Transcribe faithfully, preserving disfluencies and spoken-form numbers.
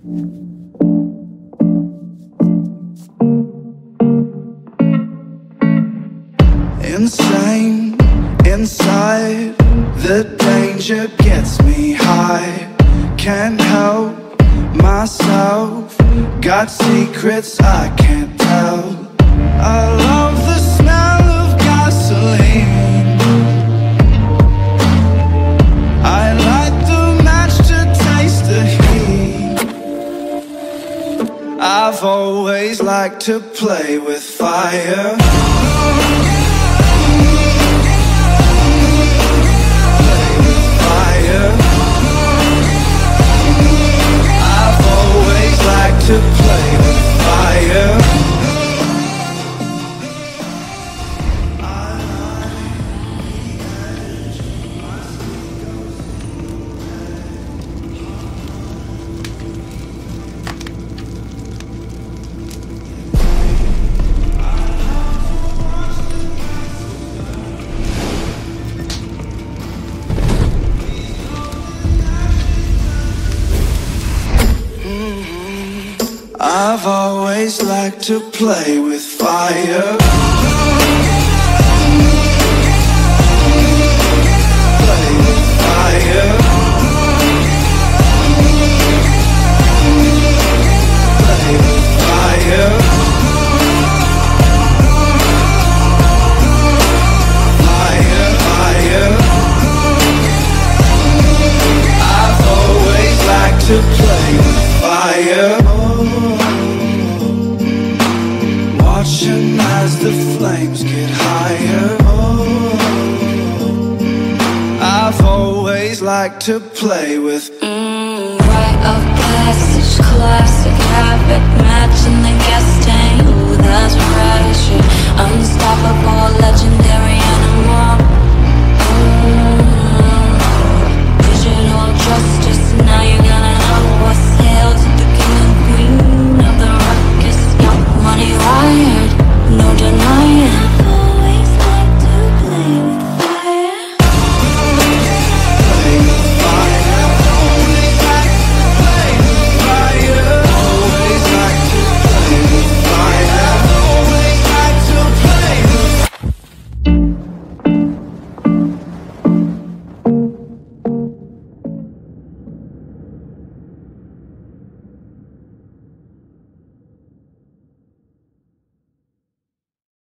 Insane, inside, the danger gets me high. Can't help myself, got secrets I can't tell. I love the smell of gasoline, I light the match to taste the heat. I've always liked to play with fire. To play with fire. I've always liked to play with fire. Play with fire. Play with fire. Fire, fire. I've always liked to play with fire. Watching as the flames get higher. I've always liked to play with mm, Right up past